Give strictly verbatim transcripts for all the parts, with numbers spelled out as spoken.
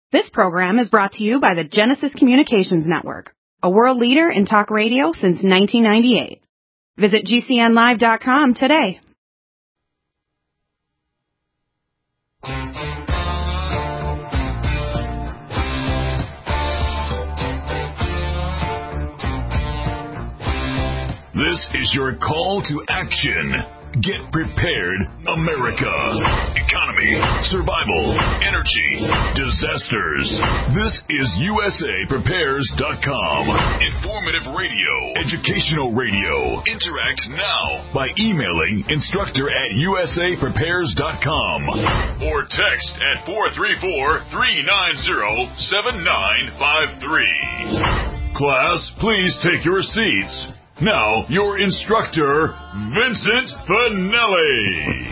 This program is brought to you by the Genesis Communications Network, a world leader in talk radio since nineteen ninety-eight. Visit G C N live dot com today. This is your call to action. Get prepared, America. Economy, survival, energy, disasters. This is U S A Prepares dot com. Informative radio, educational radio. Interact now by emailing instructor at U S A Prepares dot com or text at four three four, three nine zero, seven nine five three. Class, please take your seats. Now, your instructor, Vincent Finelli.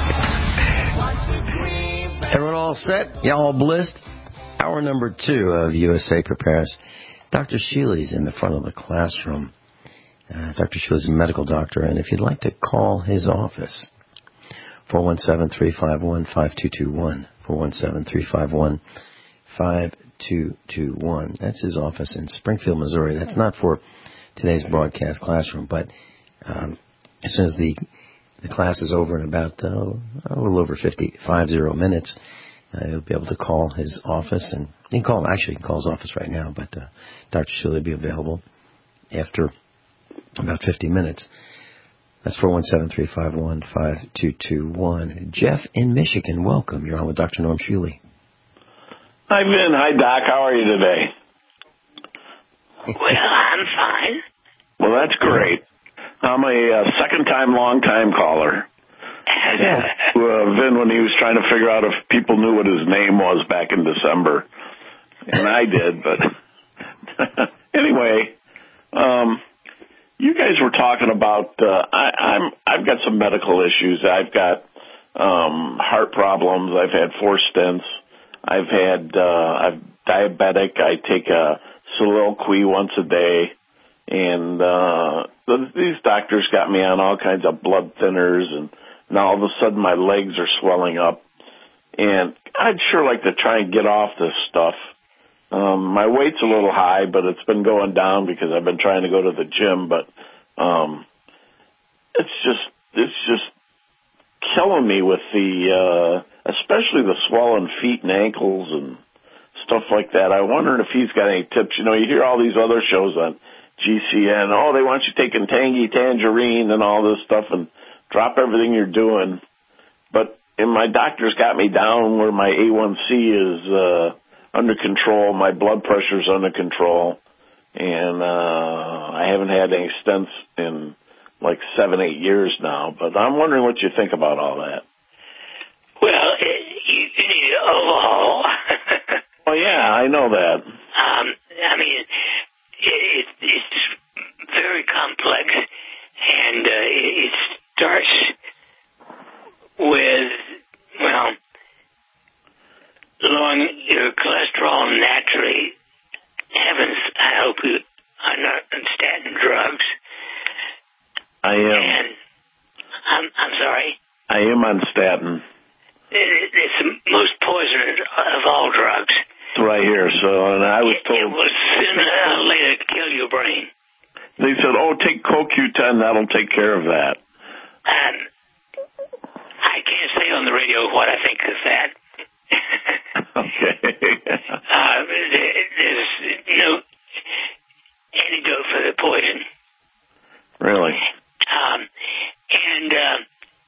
Everyone all set? Y'all all blissed? Hour number two of U S A Prepares. Doctor Sheely's in the front of the classroom. Uh, Doctor Sheely's a medical doctor, and if you'd like to call his office, four one seven, three five one, five two two one, four one seven, three five one, five two two one. That's his office in Springfield, Missouri. That's not for today's broadcast classroom, but um, as soon as the the class is over in about uh, a little over fifty, five zero minutes, uh, you'll be able to call his office, and you can call actually you can call his office right now, but uh, Doctor Sheely will be available after about fifty minutes. That's four one seven, three five one, five two two one. Jeff in Michigan, welcome. You're on with Doctor Norm Sheely. Hi, Vin. Hi, Doc. How are you today? Well, I'm fine. Well, that's great. I'm a uh, second-time, long-time caller. Yeah. Uh, Vin, when he was trying to figure out if people knew what his name was back in December, and I did, but anyway, um, you guys were talking about. Uh, I, I'm I've got some medical issues. I've got um, heart problems. I've had four stents. I've had uh, I'm diabetic. I take a Soliloquy once a day, and uh, these doctors got me on all kinds of blood thinners, and now all of a sudden my legs are swelling up, and I'd sure like to try and get off this stuff. Um, my weight's a little high, but it's been going down because I've been trying to go to the gym, but um, it's just it's just killing me with the, uh, especially the swollen feet and ankles and stuff like that. I wondered if he's got any tips. You know, you hear all these other shows on G C N. Oh, they want you taking Tangy Tangerine and all this stuff and drop everything you're doing. But and my doctor's got me down where my A one C is uh, under control. My blood pressure's under control. And uh, I haven't had any stents in like seven, eight years now. But I'm wondering what you think about all that. Well, you, you need an overhaul. Oh, yeah, I know that. Um, I mean, it, it, it's very complex, and uh, it, it starts with, well, lowering your cholesterol naturally. Heavens, I hope you are not on statin drugs. I am. And I'm, I'm sorry? I am on statin. It, it's the most poisonous of all drugs. Right here, so and I was told it, it will sooner or later kill your brain. They said, "Oh, take C O Q ten; that'll take care of that." And I can't say on the radio what I think of that. Okay. uh, there, there's no antidote for the poison. Really? Um, and uh,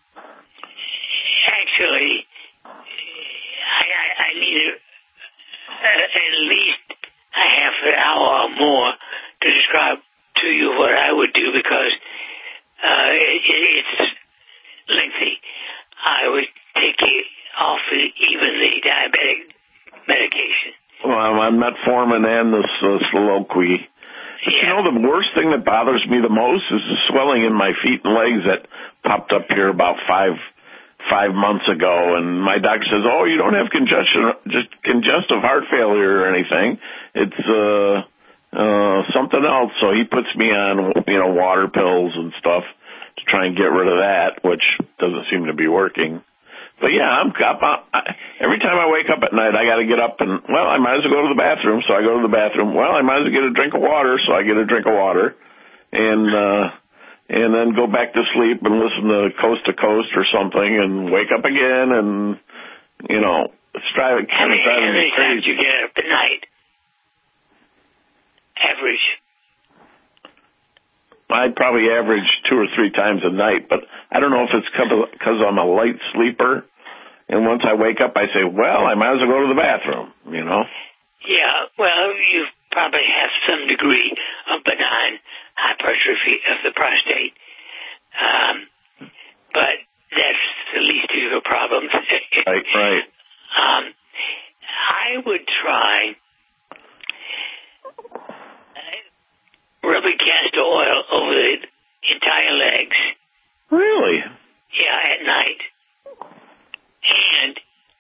actually, I, I, I need a. Uh, at least a half an hour or more to describe to you what I would do because uh, it, it's lengthy. I would take it off even the diabetic medication. Well, I'm on metformin and the uh, Soliloquy. But yeah. You know, the worst thing that bothers me the most is the swelling in my feet and legs that popped up here about five five months ago, and my doctor says, "Oh, you don't have congestion, just congestive heart failure or anything. It's uh, uh, something else." So he puts me on, you know, water pills and stuff to try and get rid of that, which doesn't seem to be working. but yeah, I'm, I'm I, every time I wake up at night, I got to get up and, well, I might as well go to the bathroom, so I go to the bathroom. Well, I might as well get a drink of water, so I get a drink of water, and uh, and then go back to sleep and listen to Coast to Coast or something, and wake up again, and you know, it's driving. How many, driving how many crazy. times you get up at night? Average. I'd probably average two or three times a night, but I don't know if it's because I'm a light sleeper. And once I wake up, I say, well, I might as well go to the bathroom, you know? Yeah, well, you probably have some degree of benign hypertrophy of the prostate. Um, but that's the least of your problems. Right, right. Um, I would try rubbing castor oil over the entire legs. Really? Yeah, at night. And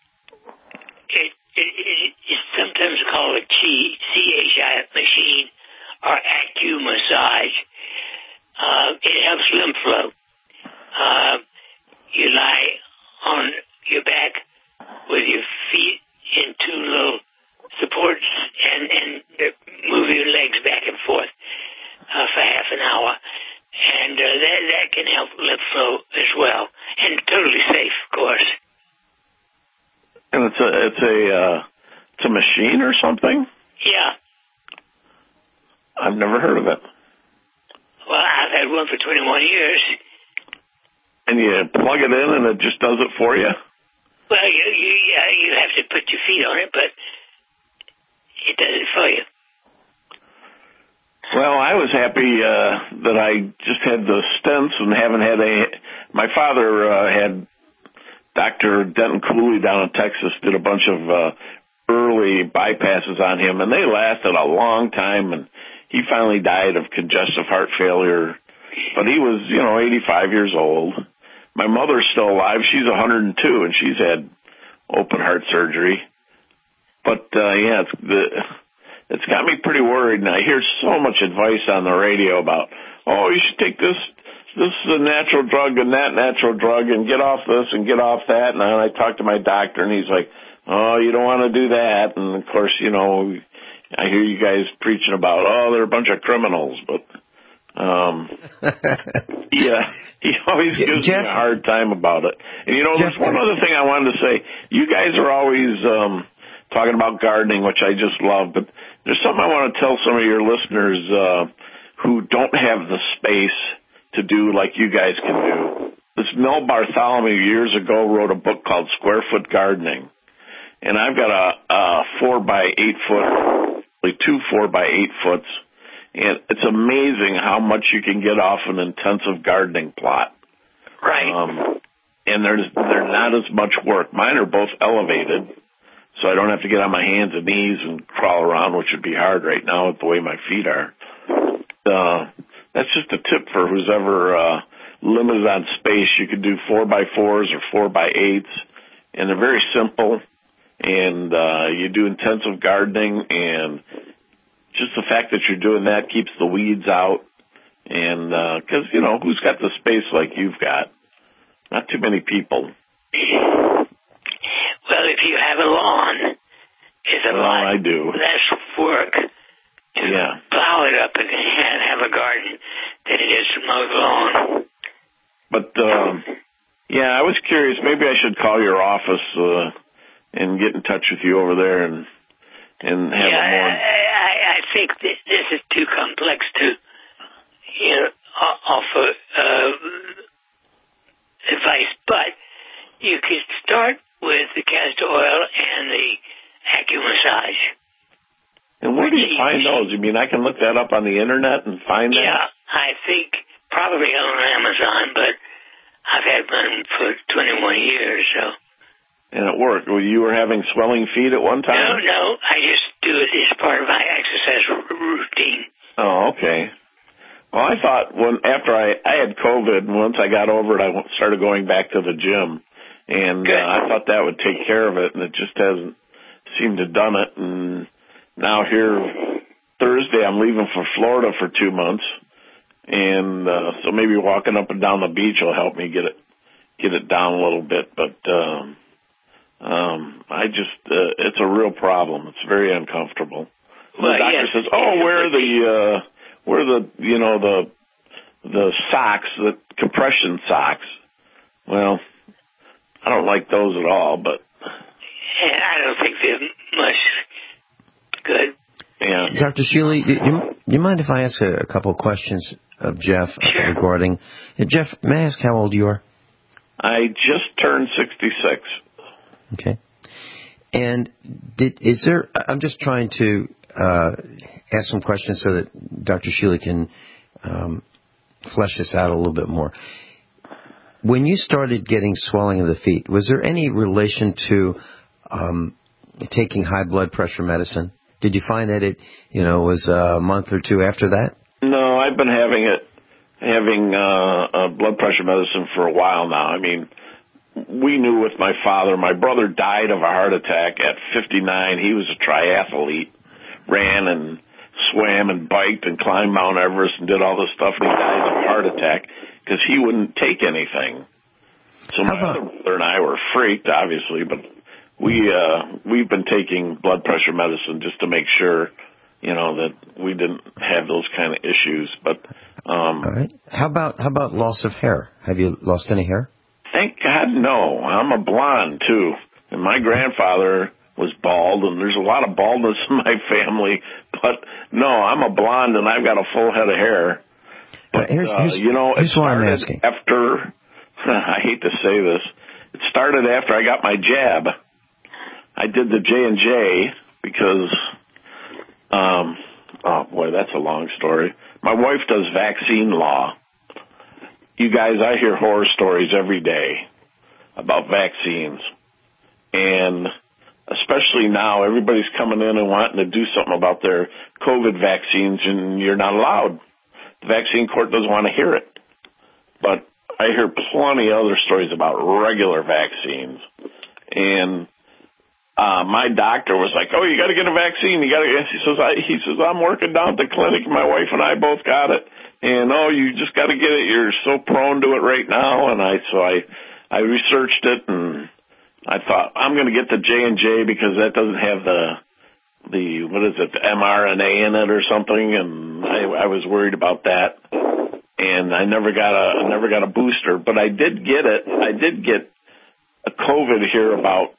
it, it, it is sometimes called a C H I machine or acumassage. Uh, it helps lymph flow. Uh, you lie on your back with your feet in two little supports and, and move your legs back and forth uh, for half an hour. And uh, that, that can help lymph flow as well. And totally safe, of course. And it's a it's a uh, it's a machine or something? Yeah. I've never heard of it. Well, I've had one for twenty-one years. And you plug it in and it just does it for you? Well, you you yeah, you have to put your feet on it, but it does it for you. Well, I was happy uh, that I just had the stents and haven't had a. My father uh, had. Doctor Denton Cooley down in Texas did a bunch of uh, early bypasses on him, and they lasted a long time, and he finally died of congestive heart failure. But he was, you know, eighty-five years old. My mother's still alive. She's one hundred two, and she's had open heart surgery. But, uh, yeah, it's, the, it's got me pretty worried, and I hear so much advice on the radio about, oh, you should take this this is a natural drug and that natural drug and get off this and get off that. And then I talked to my doctor and he's like, oh, you don't want to do that. And of course, you know, I hear you guys preaching about, oh, they're a bunch of criminals, but, um, yeah, he always gives Jeff, me a hard time about it. And you know, Jeff, there's one other thing I wanted to say. You guys are always, um, talking about gardening, which I just love, but there's something I want to tell some of your listeners, uh, who don't have the space to do like you guys can do. This Mel Bartholomew years ago wrote a book called Square Foot Gardening. And I've got a, a four by eight foot, like two four by eight foots. And it's amazing how much you can get off an intensive gardening plot. Right. Um, and there's, they're not as much work. Mine are both elevated, so I don't have to get on my hands and knees and crawl around, which would be hard right now with the way my feet are. Uh, That's just a tip for who's ever uh, limited on space. You could do four by fours or four by eights, and they're very simple. And uh, you do intensive gardening, and just the fact that you're doing that keeps the weeds out. And because uh, you know, who's got the space like you've got? Not too many people. Well, if you have a lawn, it's a well, lot I do. less work to yeah. plow it up and have a garden than it is to mow the lawn. But, um, yeah, I was curious. Maybe I should call your office uh, and get in touch with you over there and and have yeah, a more... I, I, I think that this is too complex to, you know, offer uh, advice. But you could start with the castor oil and the acumassage. And where do you find those? You mean I can look that up on the internet and find that? Yeah, I think probably on Amazon, but I've had one for twenty-one years, so. And it worked. Well, you were having swelling feet at one time? No, no, I just do it as part of my exercise r- routine. Oh, okay. Well, I thought when after I, I had COVID, and once I got over it, I started going back to the gym. And uh, I thought that would take care of it, and it just hasn't seemed to have done it. And now here, Thursday, I'm leaving for Florida for two months, and uh, so maybe walking up and down the beach will help me get it get it down a little bit. But um, um, I just, uh, it's a real problem. It's very uncomfortable. Well, the doctor yes, says, "Oh, yes, wear the, uh, wear the, you know, the the socks, the compression socks." Well, I don't like those at all, but I don't think they're much good. Yeah. Doctor Shealy, you, you, you mind if I ask a, a couple of questions of Jeff Sure. regarding... Uh, Jeff, may I ask how old you are? I just turned sixty-six. Okay. And did is there... I'm just trying to uh, ask some questions so that Doctor Shealy can um, flesh this out a little bit more. When you started getting swelling of the feet, was there any relation to um, taking high blood pressure medicine? Did you find that it, you know, was a month or two after that? No, I've been having it, having uh, uh, blood pressure medicine for a while now. I mean, we knew with my father, my brother died of a heart attack at fifty-nine. He was a triathlete, ran and swam and biked and climbed Mount Everest and did all this stuff, and he died of a heart attack because he wouldn't take anything. So my other brother and I were freaked, obviously, but we, uh, we've been taking blood pressure medicine just to make sure, you know, that we didn't have those kind of issues. But, um, all right. How about, how about loss of hair? Have you lost any hair? Thank God, no. I'm a blonde, too. And my grandfather was bald, and there's a lot of baldness in my family. But, no, I'm a blonde, and I've got a full head of hair. But, here's, here's, uh, you know, it here's why I'm started asking. after, I hate to say this, it started after I got my jab. I did the J and J because, um, oh boy, that's a long story. My wife does vaccine law. You guys, I hear horror stories every day about vaccines. And especially now, everybody's coming in and wanting to do something about their COVID vaccines, and you're not allowed. The vaccine court doesn't want to hear it. But I hear plenty of other stories about regular vaccines. And uh, my doctor was like, "Oh, you got to get a vaccine. You got to." He says, I, "He says I'm working down at the clinic. My wife and I both got it, and oh, you just got to get it. You're so prone to it right now." And I so I I researched it, and I thought I'm going to get the J and J because that doesn't have the the what is it, the mRNA in it or something, and I, I was worried about that. And I never got a I never got a booster, but I did get it. I did get a COVID here about,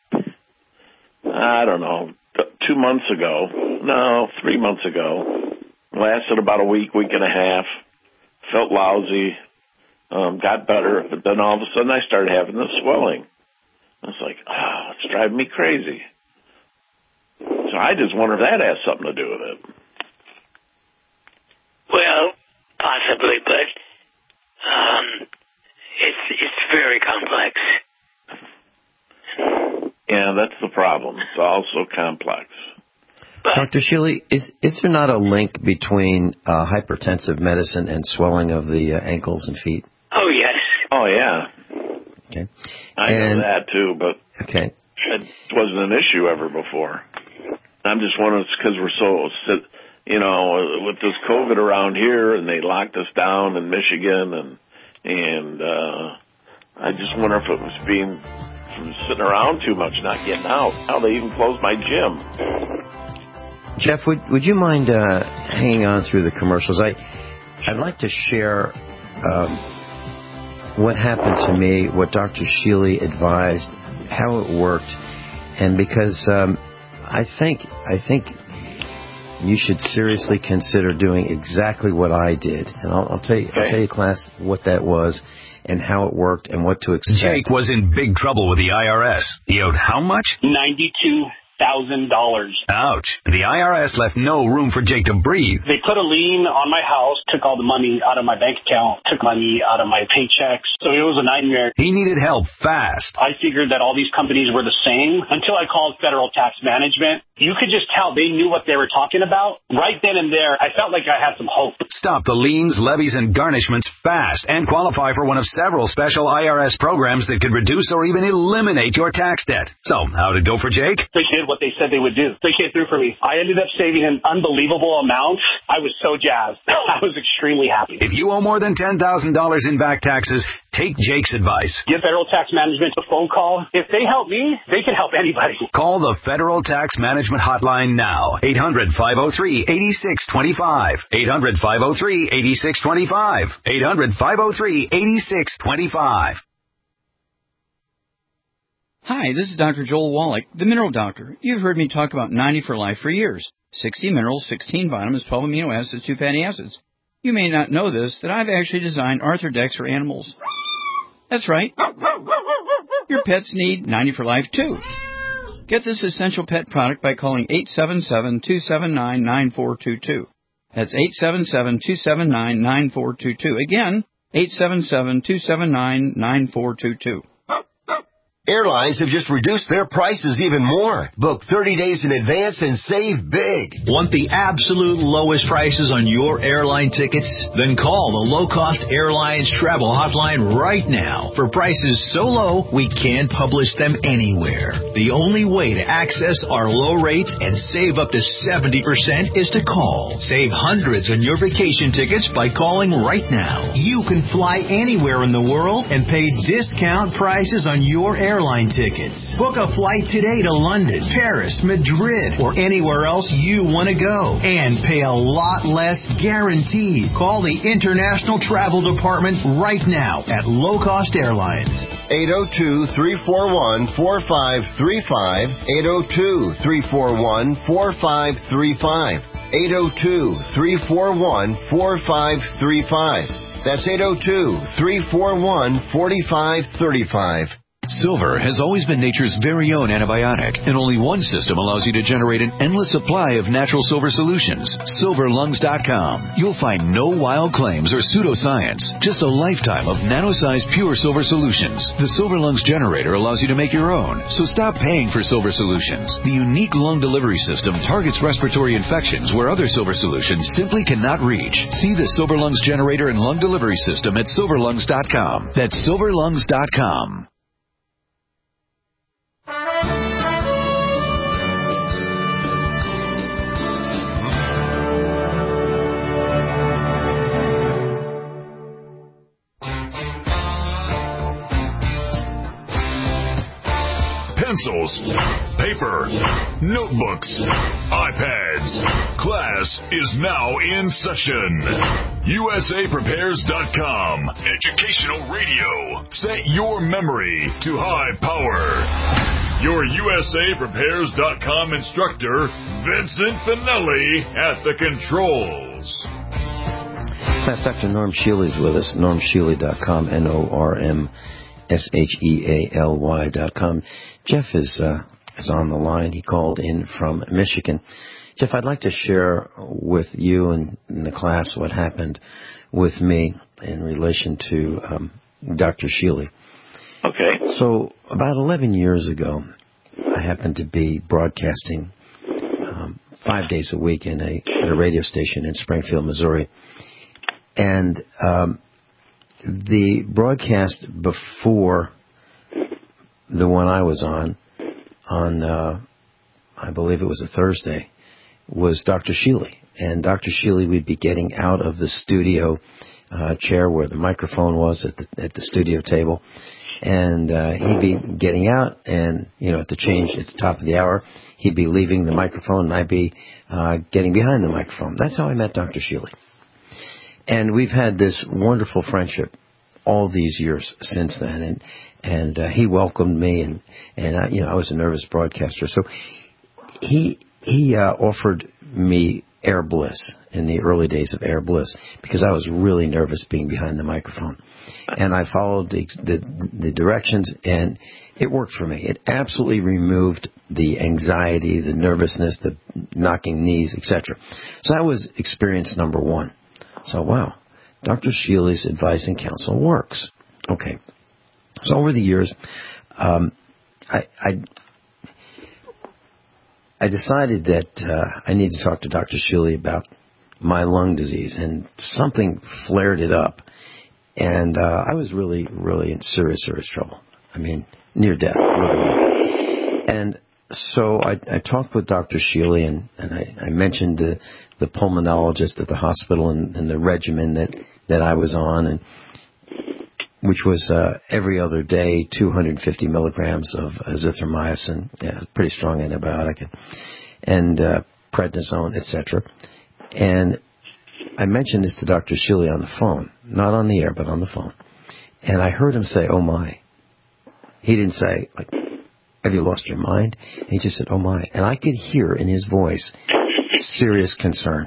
I don't know, two months ago. No, three months ago. Lasted about a week, week and a half. Felt lousy. Um, got better, but then all of a sudden I started having the swelling. I was like, oh, it's driving me crazy. So I just wonder if that has something to do with it. Well, possibly, but um, it's it's very complex. Yeah, that's the problem. It's all so complex. But, Doctor Shealy, is is there not a link between uh, hypertensive medicine and swelling of the uh, ankles and feet? oh, yes. Oh, yeah. Okay. I and, know that, too, but okay. it wasn't an issue ever before. I'm just wondering, it's because we're so, you know, with this COVID around here, and they locked us down in Michigan, and and uh, I just wonder if it was being from sitting around too much, not getting out. Now they even closed my gym. Jeff, would would you mind uh, hanging on through the commercials? I I'd like to share um, what happened to me, what Doctor Shealy advised, how it worked, and because um, I think I think you should seriously consider doing exactly what I did, and I'll, I'll tell you, okay. I'll tell you, class, what that was and how it worked and what to expect. Jake was in big trouble with the I R S. He owed how much? ninety-two thousand dollars. Ouch. The I R S left no room for Jake to breathe. They put a lien on my house, took all the money out of my bank account, took money out of my paychecks. So it was a nightmare. He needed help fast. I figured that all these companies were the same until I called Federal Tax Management. You could just tell they knew what they were talking about. Right then and there, I felt like I had some hope. Stop the liens, levies, and garnishments fast and qualify for one of several special I R S programs that could reduce or even eliminate your tax debt. So, how'd it go for Jake? They did what they said they would do. They came through for me. I ended up saving an unbelievable amount. I was so jazzed. I was extremely happy. If you owe more than ten thousand dollars in back taxes, Take Jake's advice. Give Federal Tax Management a phone call. If they help me, they can help anybody. Call the Federal Tax Management Hotline now. eight hundred, five oh three, eight six two five. eight hundred, five oh three, eight six two five. eight hundred, five oh three, eight six two five. Hi, this is Doctor Joel Wallach, the Mineral Doctor. You've heard me talk about ninety for Life for years. sixty minerals, sixteen vitamins, twelve amino acids, two fatty acids. You may not know this, that I've actually designed Arthrodex for animals. That's right. Your pets need ninety for Life, too. Get this essential pet product by calling eight seven seven, two seven nine, nine four two two. That's eight seven seven, two seven nine, nine four two two. Again, eight seven seven, two seven nine, nine four two two. Airlines have just reduced their prices even more. Book thirty days in advance and save big. Want the absolute lowest prices on your airline tickets? Then call the Low Cost Airlines Travel Hotline right now. For prices so low, we can't publish them anywhere. The only way to access our low rates and save up to seventy percent is to call. Save hundreds on your vacation tickets by calling right now. You can fly anywhere in the world and pay discount prices on your airline Airline tickets. Book a flight today to London, Paris, Madrid, or anywhere else you want to go. And pay a lot less guaranteed. Call the International Travel Department right now at Low Cost Airlines. eight oh two, three four one, four five three five. eight oh two, three four one, four five three five. eight oh two, three four one, four five three five. That's eight oh two, three four one, four five three five. Silver has always been nature's very own antibiotic, and only one system allows you to generate an endless supply of natural silver solutions. silver lungs dot com. You'll find no wild claims or pseudoscience, just a lifetime of nano-sized pure silver solutions. The Silver Lungs generator allows you to make your own, so stop paying for silver solutions. The unique lung delivery system targets respiratory infections where other silver solutions simply cannot reach. See the Silver Lungs generator and lung delivery system at silver lungs dot com. That's silver lungs dot com. Pencils, paper, notebooks, iPads. Class is now in session. U S A Prepares dot com. Educational radio. Set your memory to high power. Your U S A Prepares dot com instructor, Vincent Finelli, at the controls. Class Doctor Norm Shealy is with us, norm shealy dot com, N O R M S H E A L Y dot com. Jeff is uh, is on the line. He called in from Michigan. Jeff, I'd like to share with you and, and the class what happened with me in relation to um, Doctor Shealy. Okay. So about eleven years ago, I happened to be broadcasting um, five days a week in a, at a radio station in Springfield, Missouri. And um, the broadcast before the one I was on, on uh, I believe it was a Thursday, was Doctor Shealy. And Doctor Shealy would be getting out of the studio uh, chair where the microphone was at the, at the studio table. And uh, he'd be getting out, and, you know, at the change at the top of the hour, he'd be leaving the microphone, and I'd be uh, getting behind the microphone. That's how I met Doctor Shealy. And we've had this wonderful friendship all these years since then. And and uh, he welcomed me, and, and I, you know, I was a nervous broadcaster. So he he uh, offered me Air Bliss in the early days of Air Bliss because I was really nervous being behind the microphone. And I followed the, the the directions, and it worked for me. It absolutely removed the anxiety, the nervousness, the knocking knees, et cetera. So that was experience number one. So, wow, Doctor Shealy's advice and counsel works. Okay. So over the years, um, I, I I decided that uh, I needed to talk to Doctor Shealy about my lung disease, and something flared it up. And uh, I was really, really in serious, serious trouble. I mean, near death, literally. And so I, I talked with Doctor Shealy, and, and I, I mentioned the, the pulmonologist at the hospital and, and the regimen that, that I was on. And which was uh, every other day, two hundred fifty milligrams of azithromycin, yeah, pretty strong antibiotic, and uh, prednisone, et cetera. And I mentioned this to Doctor Shealy on the phone, not on the air, but on the phone. And I heard him say, "Oh my." He didn't say, like, "Have you lost your mind?" He just said, "Oh my." And I could hear in his voice serious concern.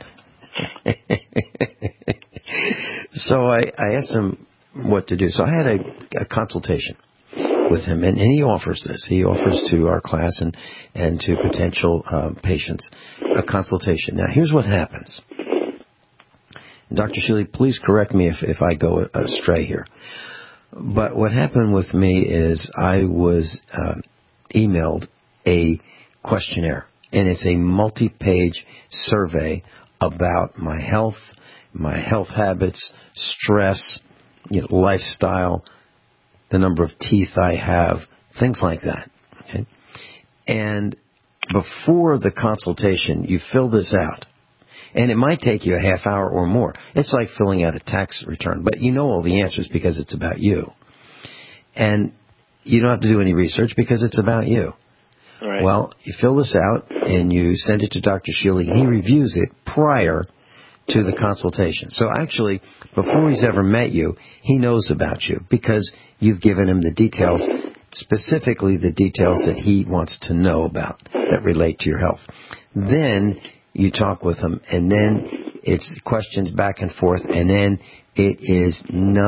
So I, I asked him what to do. So I had a, a consultation with him, and, and he offers this. He offers to our class and, and to potential uh, patients a consultation. Now, here's what happens. Doctor Shealy, please correct me if, if I go astray here. But what happened with me is I was uh, emailed a questionnaire, and it's a multi-page survey about my health, my health habits, stress, you know, lifestyle, the number of teeth I have, things like that. Okay? And before the consultation, you fill this out. And it might take you a half hour or more. It's like filling out a tax return. But you know all the answers because it's about you. And you don't have to do any research because it's about you. Right. Well, you fill this out and you send it to Doctor Shealy. He reviews it prior to the consultation. So actually, before he's ever met you, he knows about you because you've given him the details, specifically the details that he wants to know about that relate to your health. Then you talk with him, and then it's questions back and forth, and then it is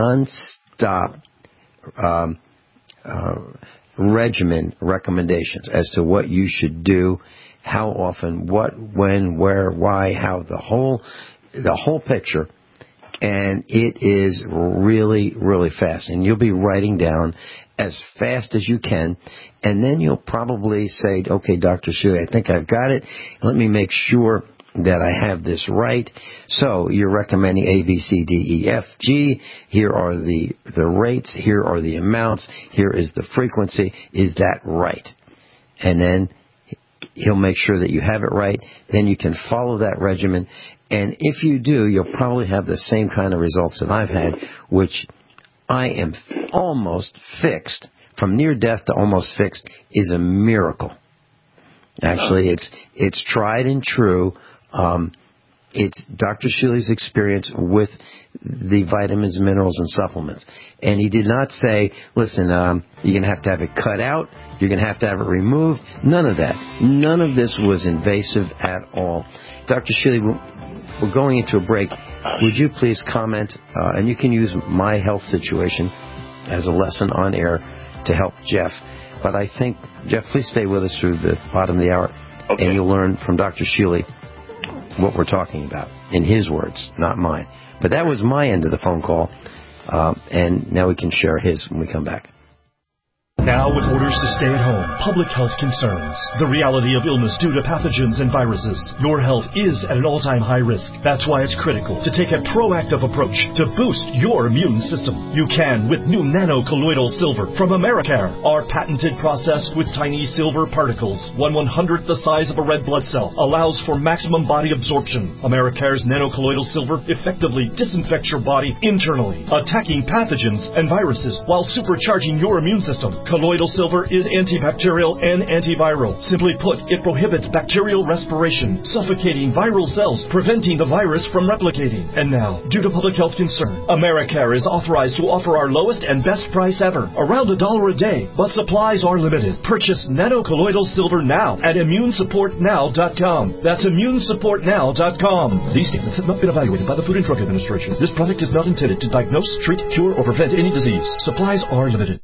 non-stop um, uh, regimen recommendations as to what you should do, how often, what, when, where, why, how, the whole, the whole picture. And it is really, really fast. And you'll be writing down as fast as you can, and then you'll probably say, "Okay, Doctor Shealy, I think I've got it. Let me make sure that I have this right." So you're recommending A, B, C, D, E, F, G. Here are the the rates. Here are the amounts. Here is the frequency. Is that right? And then he'll make sure that you have it right. Then you can follow that regimen. And if you do, you'll probably have the same kind of results that I've had, which I am almost fixed. From near death to almost fixed is a miracle. Actually, it's it's tried and true. Um, it's Doctor Shealy's experience with the vitamins, minerals, and supplements. And he did not say, "Listen, um, you're going to have to have it cut out. You're going to have to have it removed." None of that. None of this was invasive at all. Doctor Shealy, we're going into a break. Would you please comment, uh, and you can use my health situation as a lesson on air to help Jeff. But I think, Jeff, please stay with us through the bottom of the hour, okay. And you'll learn from Doctor Shealy what we're talking about, in his words, not mine. But that was my end of the phone call, uh, and now we can share his when we come back. Now with orders to stay at home, public health concerns, the reality of illness due to pathogens and viruses, your health is at an all-time high risk. That's why it's critical to take a proactive approach to boost your immune system. You can with new nano-colloidal silver from Americare. Our patented process with tiny silver particles, one one-hundredth the size of a red blood cell, allows for maximum body absorption. Americare's nano-colloidal silver effectively disinfects your body internally, attacking pathogens and viruses while supercharging your immune system. Colloidal silver is antibacterial and antiviral. Simply put, it prohibits bacterial respiration, suffocating viral cells, preventing the virus from replicating. And now, due to public health concern, Americare is authorized to offer our lowest and best price ever, around a dollar a day, but supplies are limited. Purchase nano-colloidal silver now at immune support now dot com. That's immune support now dot com. These statements have not been evaluated by the Food and Drug Administration. This product is not intended to diagnose, treat, cure, or prevent any disease. Supplies are limited.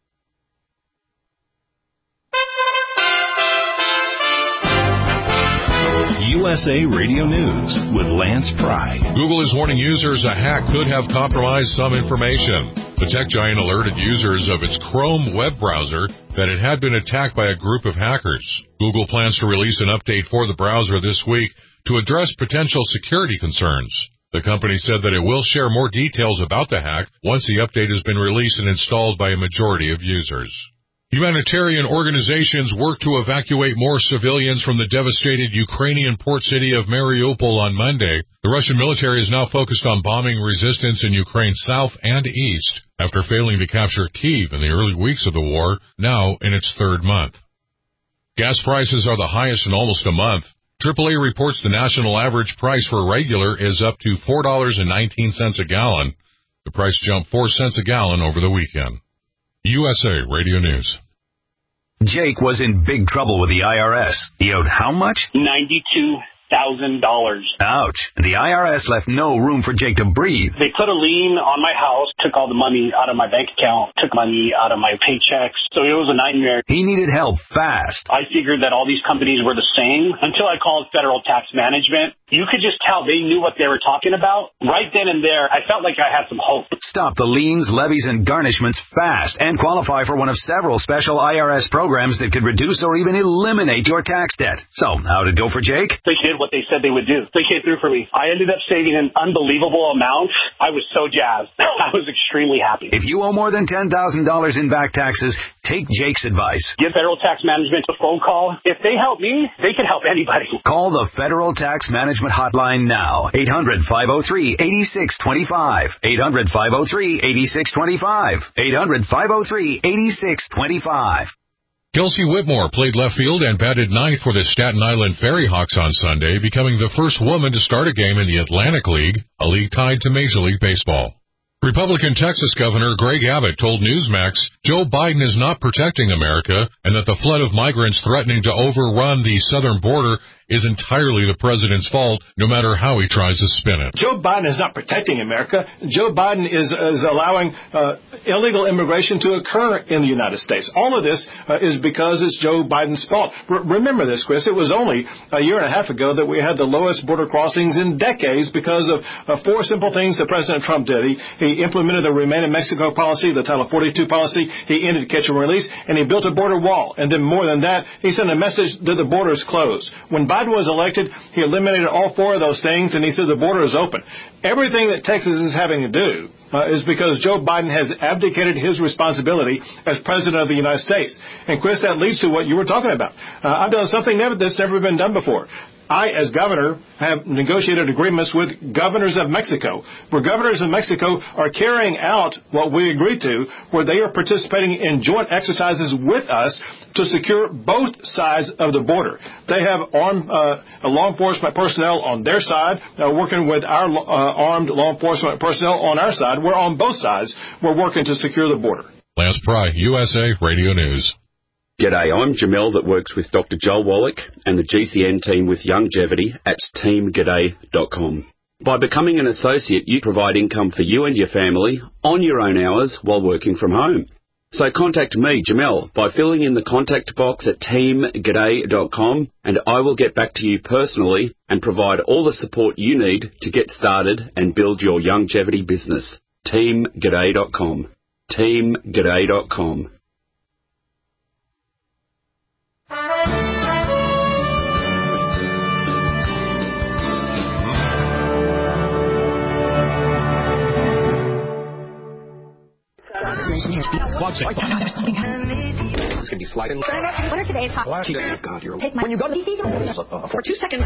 U S A Radio News with Lance Pry. Google is warning users a hack could have compromised some information. The tech giant alerted users of its Chrome web browser that it had been attacked by a group of hackers. Google plans to release an update for the browser this week to address potential security concerns. The company said that it will share more details about the hack once the update has been released and installed by a majority of users. Humanitarian organizations work to evacuate more civilians from the devastated Ukrainian port city of Mariupol on Monday. The Russian military is now focused on bombing resistance in Ukraine's south and east after failing to capture Kyiv in the early weeks of the war, now in its third month. Gas prices are the highest in almost a month. triple A reports the national average price for regular is up to four dollars and nineteen cents a gallon. The price jumped four cents a gallon over the weekend. U S A Radio News. Jake was in big trouble with the I R S. He owed how much? ninety-two thousand dollars. Ouch. And the I R S left no room for Jake to breathe. They put a lien on my house, took all the money out of my bank account, took money out of my paychecks. So it was a nightmare. He needed help fast. I figured that all these companies were the same until I called Federal Tax Management. You could just tell they knew what they were talking about. Right then and there, I felt like I had some hope. Stop the liens, levies, and garnishments fast and qualify for one of several special I R S programs that could reduce or even eliminate your tax debt. So, how'd it go for Jake? They did what they said they would do. They came through for me. I ended up saving an unbelievable amount. I was so jazzed. I was extremely happy. If you owe more than ten thousand dollars in back taxes, take Jake's advice. Give Federal Tax Management a phone call. If they help me, they can help anybody. Call the Federal Tax Management Hotline now. eight hundred, five oh three, eight six two five. eight hundred, five oh three, eight six two five. eight hundred, five oh three, eight six two five. Kelsey Whitmore played left field and batted ninth for the Staten Island Ferry Hawks on Sunday, becoming the first woman to start a game in the Atlantic League, a league tied to Major League Baseball. Republican Texas Governor Greg Abbott told Newsmax Joe Biden is not protecting America and that the flood of migrants threatening to overrun the southern border is entirely the president's fault, no matter how he tries to spin it. Joe Biden is not protecting America. Joe Biden is, is allowing uh, illegal immigration to occur in the United States. All of this uh, is because it's Joe Biden's fault. R- remember this, Chris. It was only a year and a half ago that we had the lowest border crossings in decades because of uh, four simple things that President Trump did. He, he implemented the Remain in Mexico policy, the Title forty-two policy. He ended catch and release, and he built a border wall. And then more than that, he sent a message that the border is closed. When Biden was elected, he eliminated all four of those things, and he said the border is open. Everything that Texas is having to do uh, is because Joe Biden has abdicated his responsibility as president of the United States. And, Chris, that leads to what you were talking about. Uh, I've done something never, that's never been done before. I, as governor, have negotiated agreements with governors of Mexico, where governors of Mexico are carrying out what we agreed to, where they are participating in joint exercises with us to secure both sides of the border. They have armed uh, law enforcement personnel on their side, uh, working with our uh, armed law enforcement personnel on our side. We're on both sides. We're working to secure the border. Lance Pry, U S A Radio News. G'day, I'm Jamel that works with Doctor Joel Wallach and the G C N team with Longevity at team g'day dot com. By becoming an associate, you provide income for you and your family on your own hours while working from home. So contact me, Jamel, by filling in the contact box at team g'day dot com, and I will get back to you personally and provide all the support you need to get started and build your longevity business. team g'day dot com. team g'day dot com. Watch it. Oh, no, there's something happening. It's going to be sliding. What are today's hot? Oh, God, you're... Take my... When you go to... Uh, for two seconds...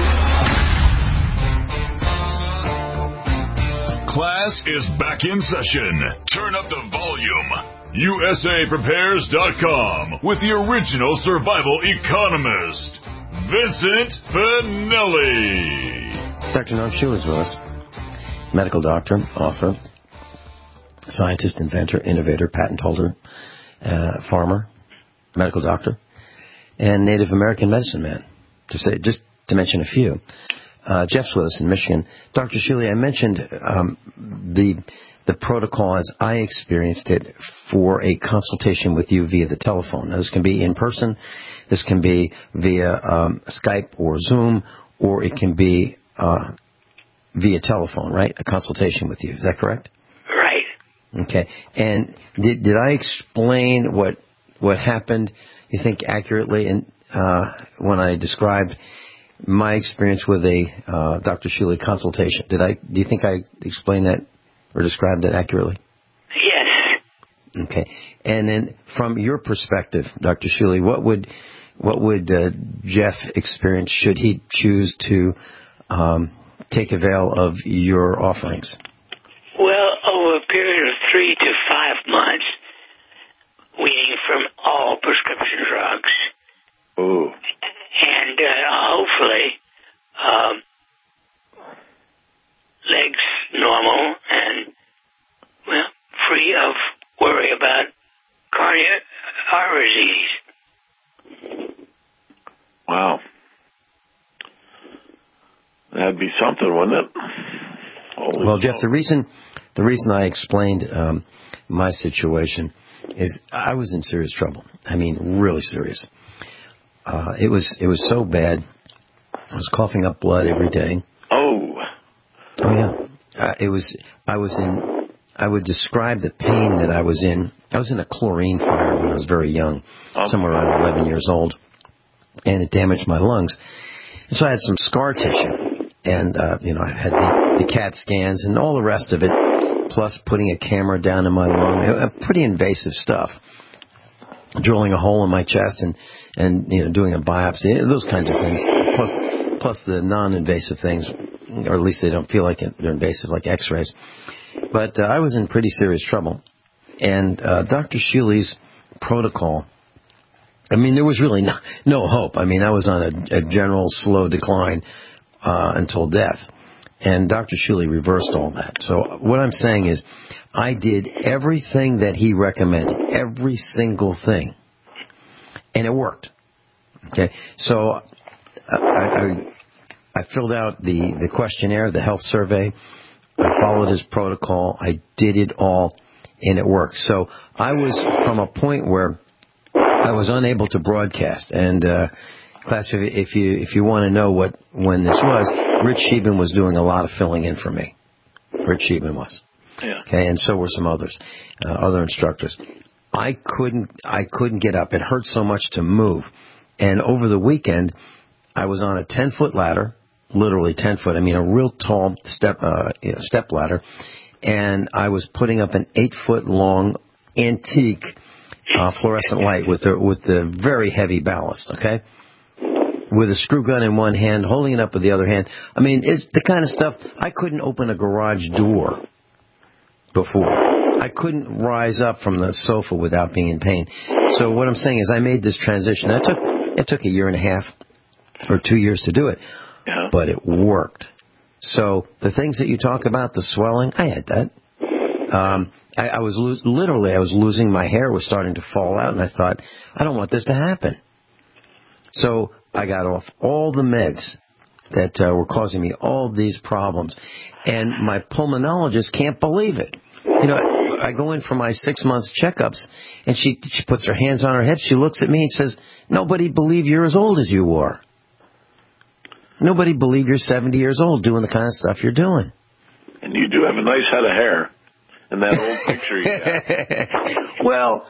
Class is back in session. Turn up the volume. U S A Prepares dot com with the original survival economist, Vincent Finelli. Doctor Norm Schuler is with us. Medical doctor, author, scientist, inventor, innovator, patent holder, uh, farmer, medical doctor, and Native American medicine man, to say, just to mention a few. Uh, Jeff's with us in Michigan. Doctor Schuler, I mentioned um, the the protocol as I experienced it for a consultation with you via the telephone. Now, this can be in person, this can be via um, Skype or Zoom, or it can be uh, via telephone, right? A consultation with you. Is that correct? Okay. And did did I explain what what happened, you think, accurately in, uh, when I described my experience with a uh, Doctor Schuler consultation? Did I? Do you think I explained that or described that accurately? Yes. Okay. And then from your perspective, Doctor Shealy, what would what would uh, Jeff experience should he choose to um, take avail of your offerings? Well, over a period of three to five months, weaning from all prescription drugs. Ooh. And uh, hopefully, um, legs normal and, well, free of worry about cardiac heart disease. Wow. That'd be something, wouldn't it? Holy well, Jeff, the reason the reason I explained um, my situation is I was in serious trouble. I mean, really serious. Uh, it was it was so bad. I was coughing up blood every day. Oh. Oh yeah. Uh, it was. I was in. I would describe the pain that I was in. I was in a chlorine fire when I was very young, oh. somewhere around eleven years old, and it damaged my lungs. And so I had some scar tissue, and uh, you know I had the, the CAT scans and all the rest of it, plus putting a camera down in my lung. Uh, pretty invasive stuff. Drilling a hole in my chest and, and you know doing a biopsy, those kinds of things. Plus, plus the non-invasive things, or at least they don't feel like it, they're invasive, like X-rays. But uh, I was in pretty serious trouble, and uh, Doctor Shealy's protocol. I mean, there was really no, no hope. I mean, I was on a, a general slow decline uh, until death, and Doctor Shealy reversed all that. So what I'm saying is, I did everything that he recommended, every single thing, and it worked. Okay, so I, I, I filled out the, the questionnaire, the health survey. I followed his protocol. I did it all, and it worked. So I was from a point where I was unable to broadcast. And uh, class, if you if you want to know what when this was, Rich Sheben was doing a lot of filling in for me. Rich Sheben was. Yeah. Okay, and so were some others, uh, other instructors. I couldn't, I couldn't get up. It hurt so much to move. And over the weekend, I was on a ten foot ladder, literally ten foot. I mean, a real tall step, uh, you know, step ladder, and I was putting up an eight foot long antique uh, fluorescent light with the with the very heavy ballast. Okay. With a screw gun in one hand, holding it up with the other hand. I mean, it's the kind of stuff I couldn't open a garage door before. I couldn't rise up from the sofa without being in pain. So what I'm saying is I made this transition. It took it took a year and a half or two years to do it, yeah. but it worked. So the things that you talk about, the swelling, I had that. Um, I, I was lo- literally I was losing my hair, was starting to fall out, and I thought, I don't want this to happen. So I got off all the meds that uh, were causing me all these problems. And my pulmonologist can't believe it. You know, I, I go in for my six months checkups, and she she puts her hands on her hips. She looks at me and says, nobody believe you're as old as you are. Nobody believe you're seventy years old doing the kind of stuff you're doing. And you do have a nice head of hair in that old picture you got. Well,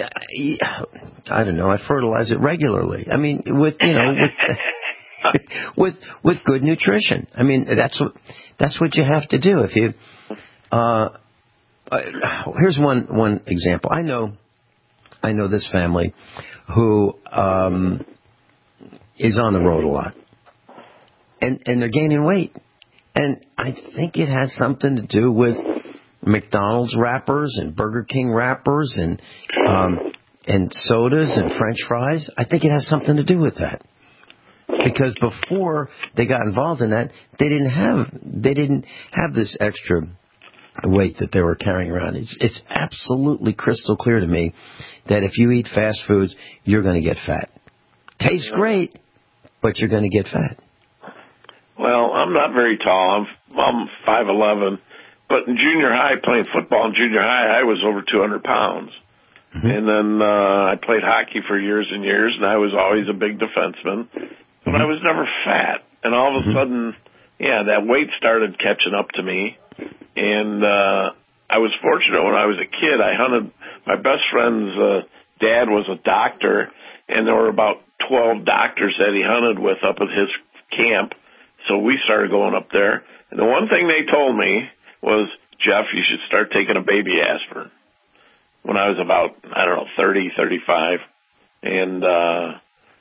I don't know. I fertilize it regularly. I mean, with, you know, with... with with good nutrition. I mean, that's what that's what you have to do. If you uh, uh, here's one one example. I know I know this family who um, is on the road a lot, and and they're gaining weight, and I think it has something to do with McDonald's wrappers and Burger King wrappers and um, and sodas and French fries. I think it has something to do with that. Because before they got involved in that, they didn't have they didn't have this extra weight that they were carrying around. It's it's absolutely crystal clear to me that if you eat fast foods, you're going to get fat. Tastes great, but you're going to get fat. Well, I'm not very tall. I'm I'm five eleven, but in junior high, playing football in junior high, I was over two hundred pounds. Mm-hmm. And then uh, I played hockey for years and years, and I was always a big defenseman. But I was never fat. And all of a mm-hmm. sudden, yeah, that weight started catching up to me. And uh, I was fortunate when I was a kid. I hunted, my best friend's uh, dad was a doctor, and there were about twelve doctors that he hunted with up at his camp. So we started going up there. And the one thing they told me was, Jeff, you should start taking a baby aspirin. when I was about, I don't know, thirty, thirty-five. And uh,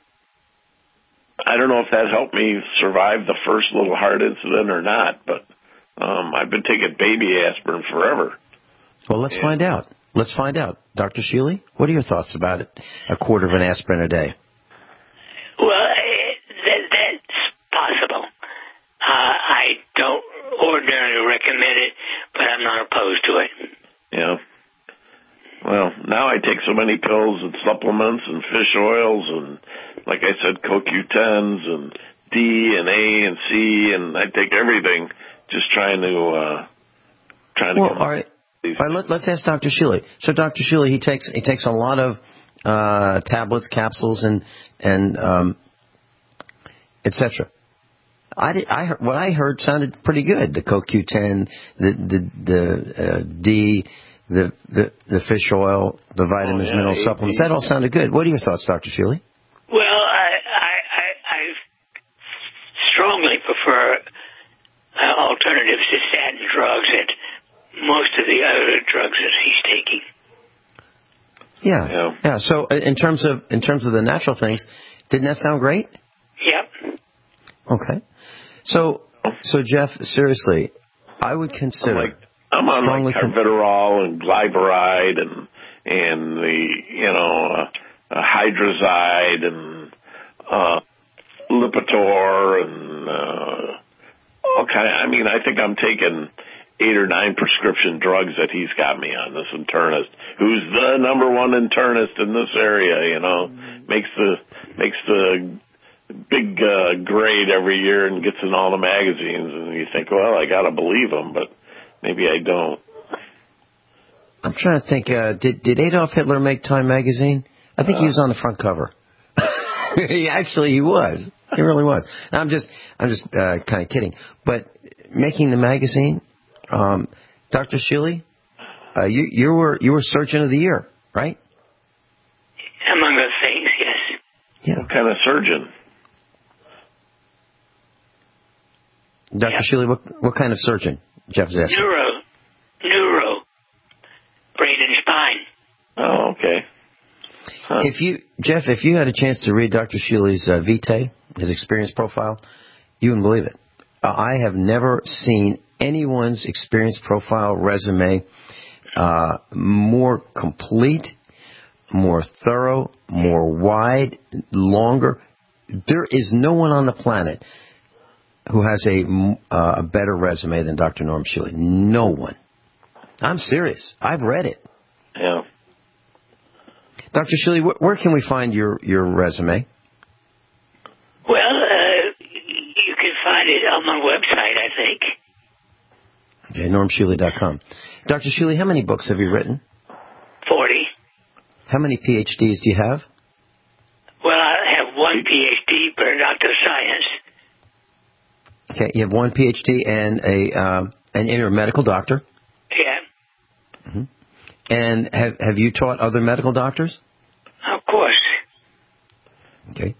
I don't know if that helped me survive the first little heart incident or not, but um, I've been taking baby aspirin forever. Well, let's and, find out. Let's find out. Doctor Shealy, what are your thoughts about it? A quarter of an aspirin a day. Well, that, that's possible. Uh, I don't ordinarily recommend it, but I'm not opposed to it. Yeah. Well, now I take so many pills and supplements and fish oils and, like I said, C O Q tens and D and A and C, and I take everything just trying to uh, trying to. Well, all right. All right, let, let's ask Doctor Shealy. So, Doctor Shealy, he takes he takes a lot of uh, tablets, capsules, and and um, et cetera. I, did, I heard, what I heard sounded pretty good. The C O Q ten, the the the uh, D, the, the the fish oil, the vitamins, oh, yeah, mineral supplements. That all sounded good. What are your thoughts, Doctor Shealy? Well, I I, I, I strongly prefer uh, alternatives to statin drugs and most of the other drugs that he's taking. Yeah, yeah. yeah. So, in terms of in terms of the natural things, didn't that sound great? Yep. Okay. So, so Jeff, seriously, I would consider. I'm, like, I'm on like carvedilol and glyburide and and the you know uh, uh, hydrazide and uh, Lipitor and uh, all kind. I mean, I think I'm taking eight or nine prescription drugs that he's got me on. This internist, who's the number one internist in this area, you know, makes the makes the big uh, grade every year and gets in all the magazines, and you think, well, I got to believe him, but maybe I don't. I'm trying to think. Uh, did did Adolf Hitler make Time magazine? I think uh, he was on the front cover. he actually he was. He really was. Now, I'm just I'm just uh, kind of kidding, but making the magazine, um, Doctor Shealy, uh, you you were you were Surgeon of the Year, right? Among other things, yes. Yeah. What kind of surgeon? Doctor Yeah. Shealy, what, what kind of surgeon? Jeff is asking. Neuro. Neuro. Brain and spine. Oh, okay. Huh. If you, Jeff, if you had a chance to read Doctor Shealy's uh, Vitae, his experience profile, you wouldn't believe it. Uh, I have never seen anyone's experience profile resume uh, more complete, more thorough, more wide, longer. There is no one on the planet who has a, uh, a better resume than Doctor Norm Shealy. No one. I'm serious. I've read it. Yeah. Doctor Shealy, wh- where can we find your, your resume? Well, uh, you can find it on my website, I think. Okay, norm shealy dot com. Doctor Shealy, how many books have you written? Forty. How many P H Ds do you have? Well, I have one P H D, but a doctor of science. Okay, you have one P H D and a um, and you're a medical doctor. Yeah. Mm-hmm. And have have you taught other medical doctors? Of course. Okay.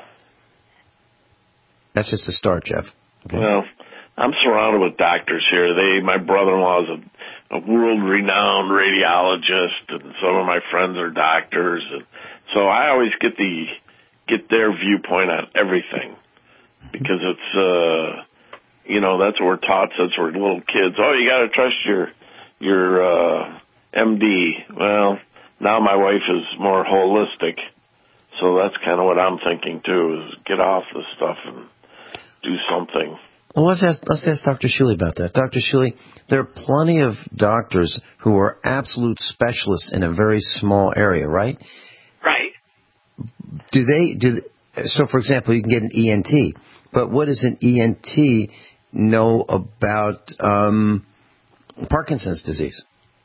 That's just a start, Jeff. Okay. Well, I'm surrounded with doctors here. They, my brother-in-law is a, a world-renowned radiologist, and some of my friends are doctors, and so I always get the get their viewpoint on everything. Because it's, uh, you know, that's what we're taught since we're little kids. Oh, you got to trust your your uh, M D. Well, now my wife is more holistic, so that's kind of what I'm thinking too: is get off this stuff and do something. Well, let's ask let's ask Doctor Shealy about that. Doctor Shealy, there are plenty of doctors who are absolute specialists in a very small area, right? Right. Do they do? So, for example, you can get an E N T. But what does an E N T know about um, Parkinson's disease?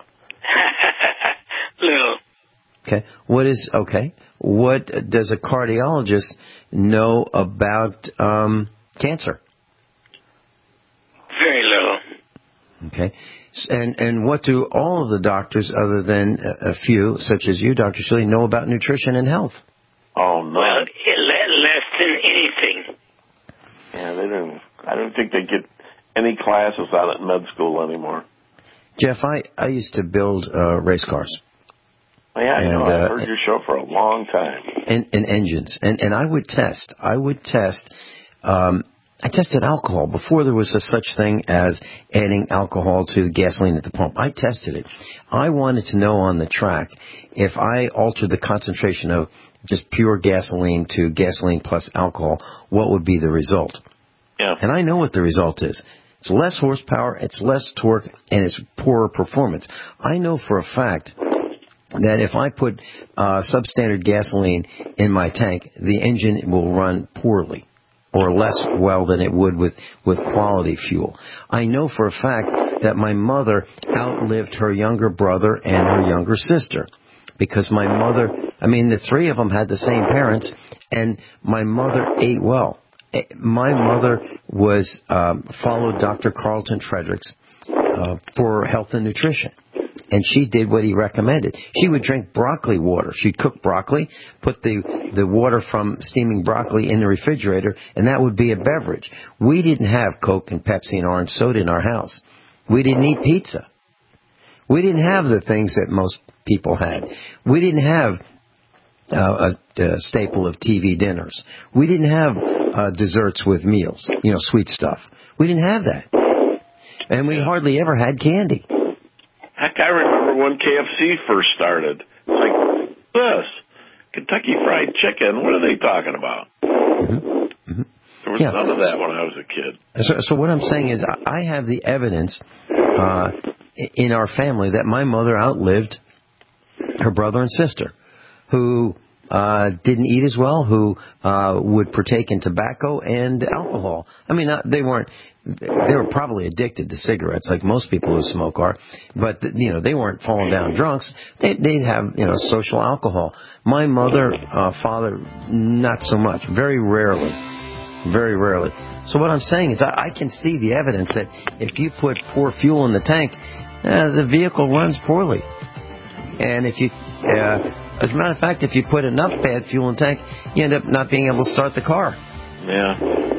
Little. Okay. What is okay? What does a cardiologist know about um, cancer? Very little. Okay. And and what do all of the doctors, other than a, a few, such as you, Doctor Shealy, know about nutrition and health? Oh no. Well, less than anything. Yeah, they don't. I don't think they get any classes on it in med school anymore. Jeff, I, I used to build uh, race cars, Yeah, I and, know. I've uh, heard your show for a long time. And, and engines. And, and I would test. I would test. Um, I tested alcohol before there was a such thing as adding alcohol to the gasoline at the pump. I tested it. I wanted to know on the track if I altered the concentration of just pure gasoline to gasoline plus alcohol, what would be the result? Yeah. And I know what the result is. It's less horsepower, it's less torque, and it's poorer performance. I know for a fact that if I put uh, substandard gasoline in my tank, the engine will run poorly or less well than it would with, with quality fuel. I know for a fact that my mother outlived her younger brother and her younger sister because my mother, I mean, the three of them had the same parents, and my mother ate well. My mother was um, followed Doctor Carlton Fredericks uh, for health and nutrition. And she did what he recommended. She would drink broccoli water. She'd cook broccoli, put the, the water from steaming broccoli in the refrigerator, and that would be a beverage. We didn't have Coke and Pepsi and orange soda in our house. We didn't eat pizza. We didn't have the things that most people had. We didn't have uh, a, a staple of T V dinners. We didn't have uh, desserts with meals, you know, sweet stuff. We didn't have that. And we hardly ever had candy. Heck, I remember when K F C first started. It's like, this, Kentucky Fried Chicken, what are they talking about? Mm-hmm. Mm-hmm. There was yeah. none of that when I was a kid. So, so what I'm saying is I have the evidence uh, in our family that my mother outlived her brother and sister who uh, didn't eat as well, who uh, would partake in tobacco and alcohol. I mean, not, they weren't, they were probably addicted to cigarettes like most people who smoke are, but, you know, they weren't falling down drunks. They, they'd have, you know, social alcohol. My mother, uh, father, not so much, very rarely, very rarely. So what I'm saying is I, I can see the evidence that if you put poor fuel in the tank, uh, the vehicle runs poorly. And if you, uh, as a matter of fact, if you put enough bad fuel in the tank, you end up not being able to start the car. Yeah.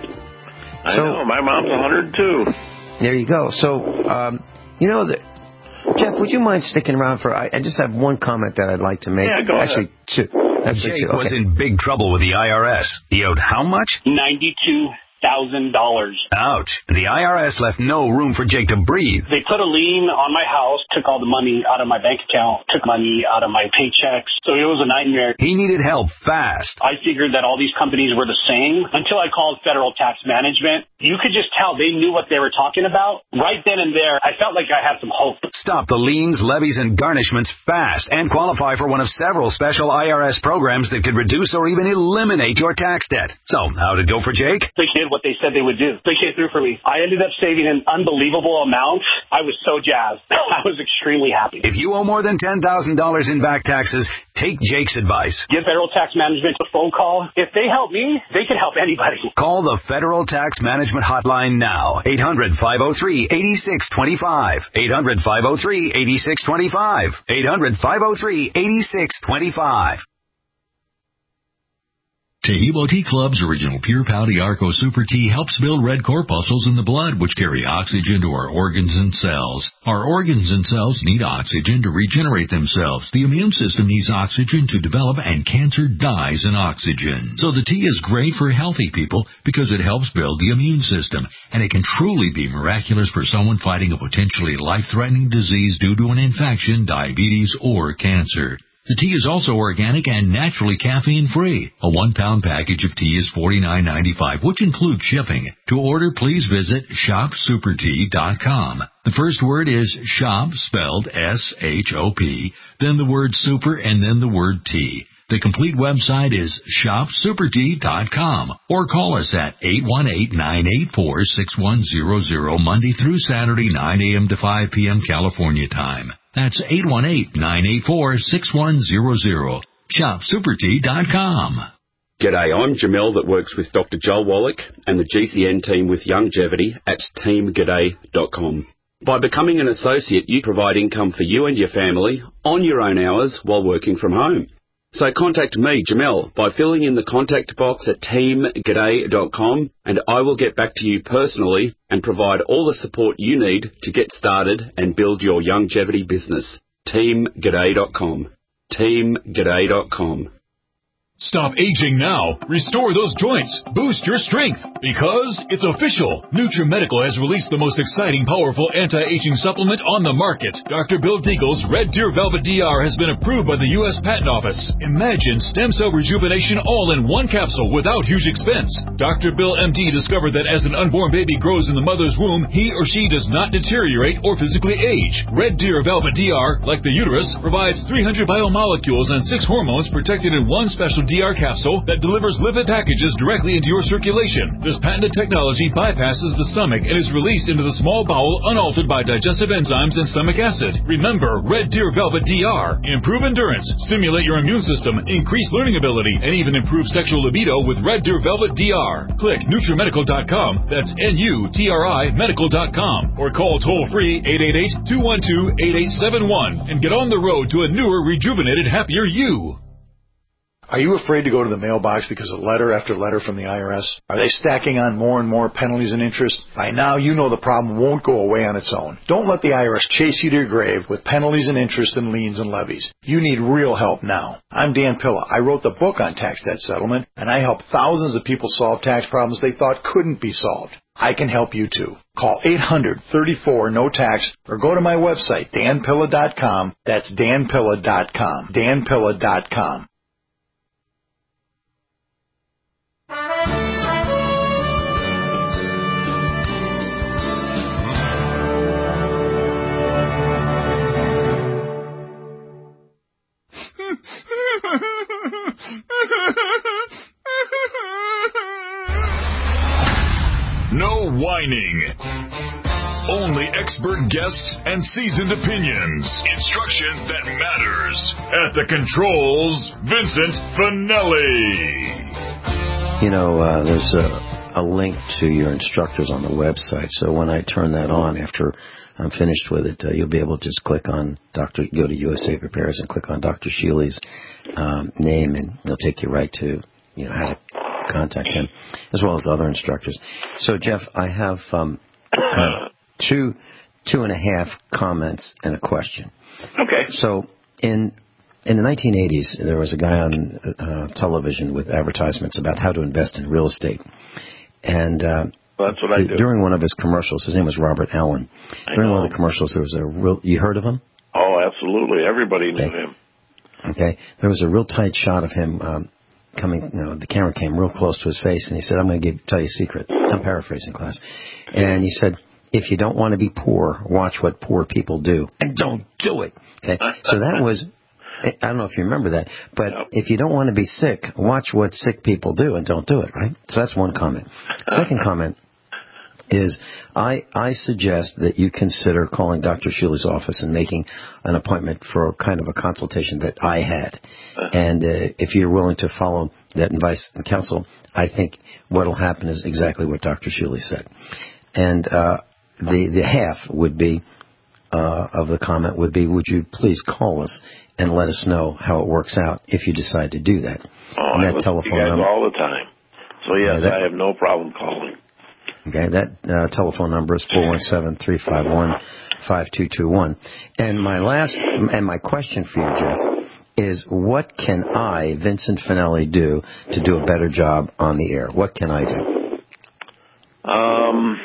I so, know. My mom's one hundred two. There you go. So, um, you know, the, Jeff, would you mind sticking around for, I, I just have one comment that I'd like to make. Yeah, go Actually, ahead. two. Actually, Jake two. Okay. was in big trouble with the I R S. He owed how much? ninety-two thousand dollars. Ouch. The I R S left no room for Jake to breathe. They put a lien on my house, took all the money out of my bank account, took money out of my paychecks. So it was a nightmare. He needed help fast. I figured that all these companies were the same until I called Federal Tax Management. You could just tell they knew what they were talking about. Right then and there, I felt like I had some hope. Stop the liens, levies, and garnishments fast and qualify for one of several special I R S programs that could reduce or even eliminate your tax debt. So, how'd it go for Jake? They did what they said they would do. They came through for me. I ended up saving an unbelievable amount. I was so jazzed. I was extremely happy. If you owe more than ten thousand dollars in back taxes, take Jake's advice. Give Federal Tax Management a phone call. If they help me, they can help anybody. Call the Federal Tax Management Hotline now. eight hundred, five oh three, eight six two five. eight hundred, five oh three, eight six two five. eight hundred, five oh three, eight six two five. Taheebo Tea Club's original Pure Pau Arco Super Tea helps build red corpuscles in the blood, which carry oxygen to our organs and cells. Our organs and cells need oxygen to regenerate themselves. The immune system needs oxygen to develop, and cancer dies in oxygen. So the tea is great for healthy people because it helps build the immune system, and it can truly be miraculous for someone fighting a potentially life-threatening disease due to an infection, diabetes, or cancer. The tea is also organic and naturally caffeine-free. A one-pound package of tea is forty-nine ninety-five, which includes shipping. To order, please visit shop super tea dot com. The first word is shop, spelled S H O P, then the word super, and then the word tea. The complete website is shop super tea dot com, or call us at eight one eight, nine eight four, six one zero zero Monday through Saturday, nine a.m. to five p.m. California time. That's eight one eight, nine eight four, six one zero zero. shop super tea dot com. G'day, I'm Jamel that works with Doctor Joel Wallach and the G C N team with Longevity at team g'day dot com. By becoming an associate, you provide income for you and your family on your own hours while working from home. So contact me, Jamel, by filling in the contact box at team g'day dot com, and I will get back to you personally and provide all the support you need to get started and build your longevity business. team g'day dot com. team g'day dot com. Stop aging now. Restore those joints. Boost your strength. Because it's official. NutriMedical has released the most exciting, powerful anti-aging supplement on the market. Doctor Bill Deagle's Red Deer Velvet D R has been approved by the U S Patent Office. Imagine stem cell rejuvenation all in one capsule without huge expense. Doctor Bill M D discovered that as an unborn baby grows in the mother's womb, he or she does not deteriorate or physically age. Red Deer Velvet D R, like the uterus, provides three hundred biomolecules and six hormones protected in one special D R capsule that delivers lipid packages directly into your circulation. This patented technology bypasses the stomach and is released into the small bowel unaltered by digestive enzymes and stomach acid. Remember, Red Deer Velvet D R. Improve endurance, stimulate your immune system, increase learning ability, and even improve sexual libido with Red Deer Velvet D R. Click NutriMedical dot com, that's N U T R I medical dot com, or call toll-free eight eight eight, two one two, eight eight seven one and get on the road to a newer, rejuvenated, happier you. Are you afraid to go to the mailbox because of letter after letter from the I R S? Are they stacking on more and more penalties and interest? By now, you know the problem won't go away on its own. Don't let the I R S chase you to your grave with penalties and interest and liens and levies. You need real help now. I'm Dan Pilla. I wrote the book on tax debt settlement, and I help thousands of people solve tax problems they thought couldn't be solved. I can help you too. Call eight hundred, thirty-four, no tax or go to my website, dan pilla dot com. That's dan pilla dot com. dan pilla dot com. No whining. Only expert guests and seasoned opinions. Instruction that matters. At the controls, Vincent Finelli. You know, uh, there's a, a link to your instructors on the website. So when I turn that on, after I'm finished with it, uh, you'll be able to just click on Doctor go to U S A Prepares and click on Doctor Sheely's um, name, and it'll take you right to, you know, how to contact him, as well as other instructors. So, Jeff, I have um, uh, two, two and a half comments and a question. Okay. So, in in the nineteen eighties, there was a guy on uh, television with advertisements about how to invest in real estate, and uh, well, that's what I do. During one of his commercials, his name was Robert Allen. I During know. one of the commercials, there was a real. You heard of him? Oh, absolutely. Everybody knew okay. him. Okay. There was a real tight shot of him. Um, Coming, you know, the camera came real close to his face, and he said, "I'm going to give, tell you a secret." I'm paraphrasing, class. And he said, "If you don't want to be poor, watch what poor people do, and don't do it." Okay, so that was. I don't know if you remember that, but yep. If you don't want to be sick, watch what sick people do, and don't do it. Right. So that's one comment. Second comment is I I suggest that you consider calling Doctor Sheely's office and making an appointment for a kind of a consultation that I had. And uh, if you're willing to follow that advice and counsel, I think what will happen is exactly what Doctor Sheely said. And uh, the the half would be uh, of the comment would be, would you please call us and let us know how it works out if you decide to do that. Oh, and I that listen telephone to you guys number all the time. So yes, yeah, that, I have no problem calling. Okay, that uh, telephone number is four one seven, three five one, five two two one. And my last, and my question for you, Jeff, is what can I, Vincent Finelli, do to do a better job on the air? What can I do? Um,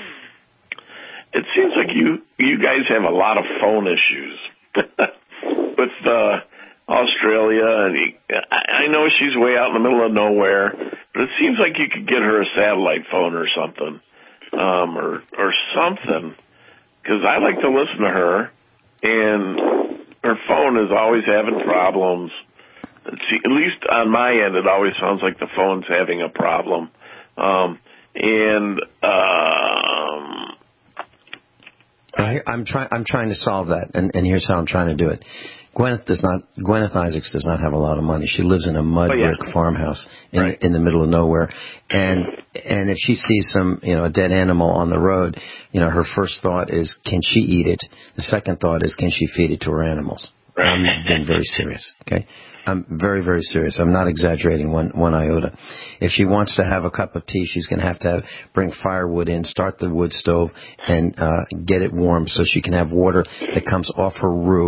it seems like you, you guys have a lot of phone issues with uh, Australia. And he, I know she's way out in the middle of nowhere, but it seems like you could get her a satellite phone or something. Um, or or something, because I like to listen to her, and her phone is always having problems. She, at least on my end, it always sounds like the phone's having a problem. Um, and um, I, I'm trying. I'm trying to solve that, and, and here's how I'm trying to do it. Gwyneth does not. Gwyneth Isaacs does not have a lot of money. She lives in a mud brick oh, yeah. farmhouse in right. in the middle of nowhere, and and if she sees some you know a dead animal on the road, you know her first thought is, can she eat it? The second thought is, can she feed it to her animals? Right. I'm being very serious. Okay, I'm very very serious. I'm not exaggerating one one iota. If she wants to have a cup of tea, she's going to have to have, bring firewood in, start the wood stove, and uh, get it warm so she can have water that comes off her roof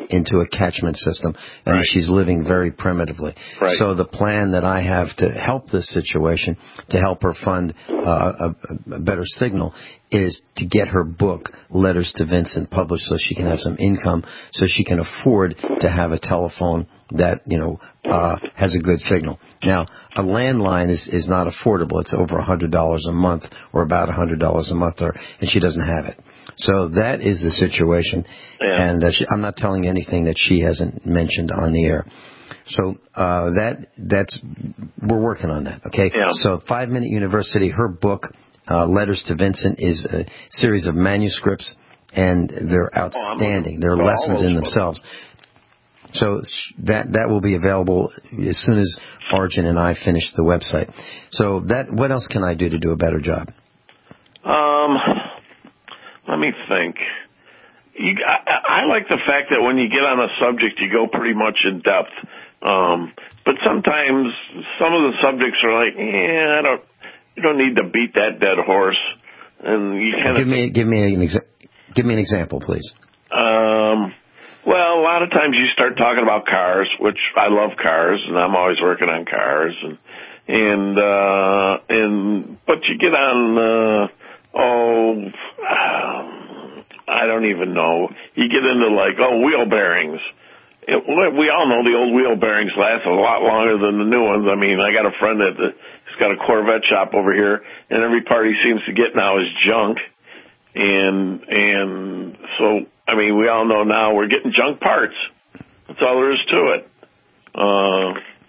into a catchment system, and Right. she's living very primitively. Right. So the plan that I have to help this situation, to help her fund uh, a, a better signal, is to get her book, Letters to Vincent, published so she can have some income, so she can afford to have a telephone that, you know, uh, has a good signal. Now, a landline is, is not affordable. It's over one hundred dollars a month, or about one hundred dollars a month, or, and she doesn't have it. So that is the situation, Yeah. and uh, she, I'm not telling you anything that she hasn't mentioned on the air. So uh, that that's we're working on that. Okay. Yeah. So Five Minute University, her book, uh, Letters to Vincent, is a series of manuscripts, and they're outstanding. They're Oh, lessons in all those themselves. So that that will be available as soon as Arjun and I finish the website. So that what else can I do to do a better job? Um, let me think. You, I, I like the fact that when you get on a subject, you go pretty much in depth. Um, but sometimes some of the subjects are like, yeah, I don't, you don't need to beat that dead horse. And you kind Give of me give me an exa- give me an example, please. Um, well, a lot of times you start talking about cars, which I love cars, and I'm always working on cars, and and uh, and but you get on uh, oh, um, I don't even know. You get into like oh wheel bearings. It, we all know the old wheel bearings last a lot longer than the new ones. I mean, I got a friend that has got a Corvette shop over here, and every part he seems to get now is junk. And and so, I mean, we all know now we're getting junk parts. That's all there is to it. Uh,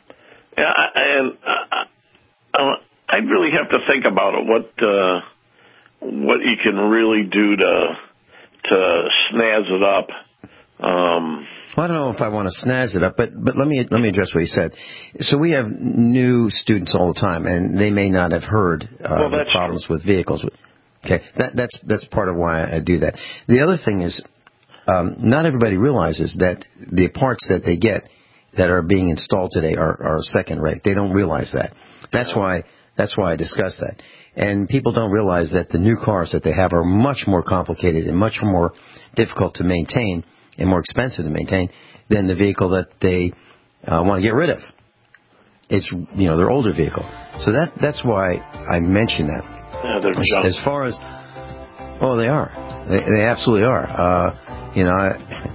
and I, I, I really have to think about it. What uh, what you can really do to to snazz it up. Um, Well, I don't know if I want to snazz it up, but but let me let me address what you said. So we have new students all the time, and they may not have heard uh, well, the problems with vehicles. Okay, that, that's that's part of why I do that. The other thing is, um, not everybody realizes that the parts that they get that are being installed today are, are second rate. They don't realize that. That's why that's why I discuss that. And people don't realize that the new cars that they have are much more complicated and much more difficult to maintain and more expensive to maintain than the vehicle that they uh, want to get rid of. It's, you know, their older vehicle. So that that's why I mention that. Yeah, they're as, junk. as far as, oh, they are. They, they absolutely are. Uh, you know,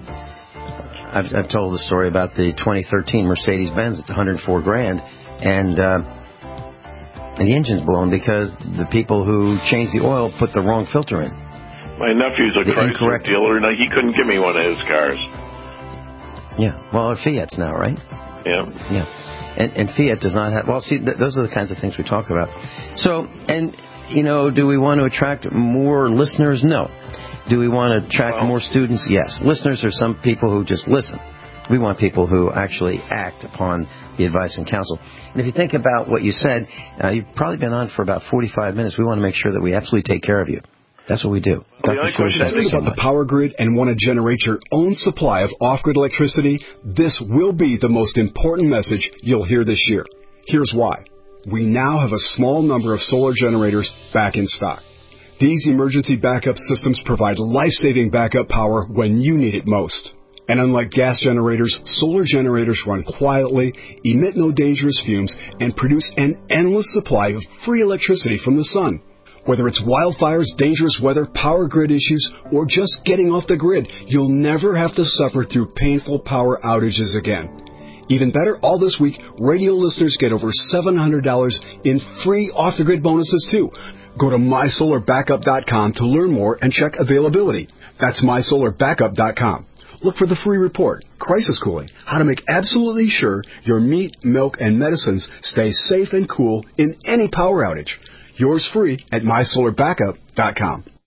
I, I've, I've told the story about the twenty thirteen Mercedes-Benz. It's one hundred four grand, and uh, the engine's blown because the people who changed the oil put the wrong filter in. My nephew's a The Chrysler incorrect- dealer, and he couldn't give me one of his cars. Yeah, well, Fiat's now, right? Yeah. Yeah. And, and Fiat does not have, well, see, th- those are the kinds of things we talk about. So, and, you know, do we want to attract more listeners? No. Do we want to attract Well, more students? Yes. Listeners are some people who just listen. We want people who actually act upon the advice and counsel. And if you think about what you said, uh, you've probably been on for about forty-five minutes. We want to make sure that we absolutely take care of you. That's what we do. Doctor Schwartz, thank you Concerned so about much. the power grid and want to generate your own supply of off-grid electricity? This will be the most important message you'll hear this year. Here's why. We now have a small number of solar generators back in stock. These emergency backup systems provide life-saving backup power when you need it most. And unlike gas generators, solar generators run quietly, emit no dangerous fumes, and produce an endless supply of free electricity from the sun. Whether it's wildfires, dangerous weather, power grid issues, or just getting off the grid, you'll never have to suffer through painful power outages again. Even better, all this week, radio listeners get over seven hundred dollars in free off-the-grid bonuses too. Go to my solar backup dot com to learn more and check availability. That's my solar backup dot com. Look for the free report, Crisis Cooling, how to make absolutely sure your meat, milk, and medicines stay safe and cool in any power outage. Yours free at my solar backup dot com.